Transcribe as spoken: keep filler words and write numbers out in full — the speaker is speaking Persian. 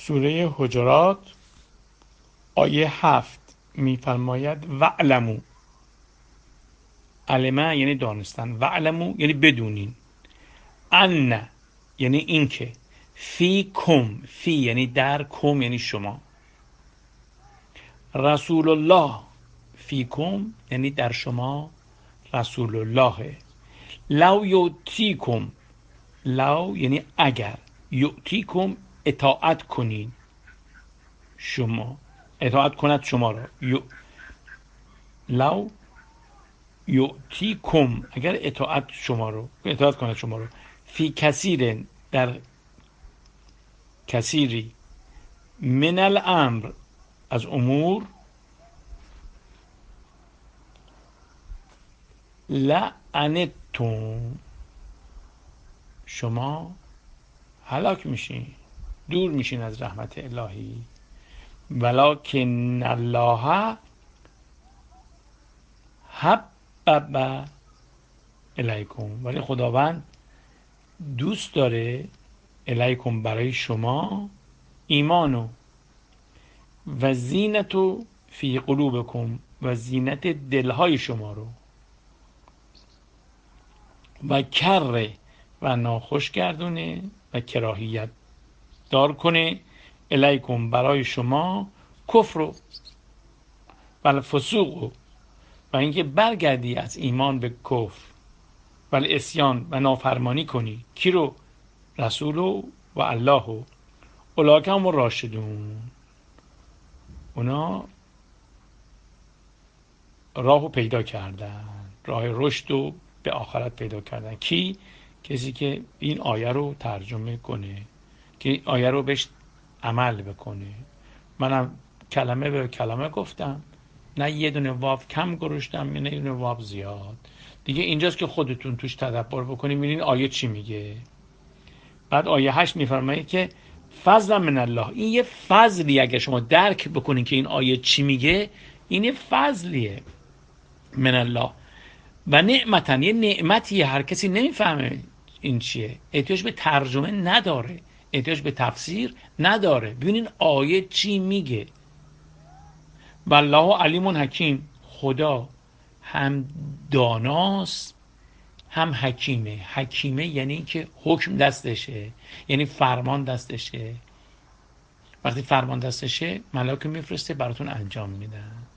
سوره حجرات آیه هفت میفرماید وعلمو، علمه یعنی دانستن، وعلمو یعنی بدونین، ان یعنی اینکه، فی کم، فی یعنی در، کم یعنی شما، رسول الله فی کم یعنی در شما رسول الله، لو یؤتیکم، لو یعنی اگر، یؤتیکم اطاعت کنین، شما اطاعت کند شما را، یو لو یؤتیکم اگر اطاعت شما رو اطاعت کند شما رو، فی کثیر در کثیری، من الامر از امور، لعنتم شما هلاک میشین، دور میشین از رحمت الهی، ولکن الله حبب الیکم، ولی خداوند دوست داره الیکم برای شما، ایمانو، و زینتو فی قلوبکم و زینت دلهای شما رو، و کره و ناخوش گردونه و کراهیت دار کنه، الیکم برای شما، کفر و الفسوق، و اینکه برگردی از ایمان به کفر، و العصیان و نافرمانی کنی، کی رو؟ رسول و الله و اولئک هم راشدون، اونا راهو پیدا کردن، راه رشد رو به آخرت پیدا کردن. کی؟ کسی که این آیه رو ترجمه کنه، که این آیه رو بهش عمل بکنه. منم کلمه به کلمه گفتم، نه یه دونه واو کم گذاشتم نه یه دونه واو زیاد. دیگه اینجاست که خودتون توش تدبر بکنید ببینید آیه چی میگه. بعد آیه هشت میفرمایه که فضل من الله، این یه فضلی، اگه شما درک بکنید که این آیه چی میگه، این یه فضلیه، من الله، و نعمتن یه نعمتیه، هر کسی نمیفهمه این چیه، احتیاج به ترجمه نداره، احتیاج به تفسیر نداره. ببینین آیه چی میگه. والله علیم حکیم، خدا هم داناست هم حکیمه. حکیمه یعنی که حکم دستشه، یعنی فرمان دستشه. وقتی فرمان دستشه ملاک میفرسته براتون انجام میدن.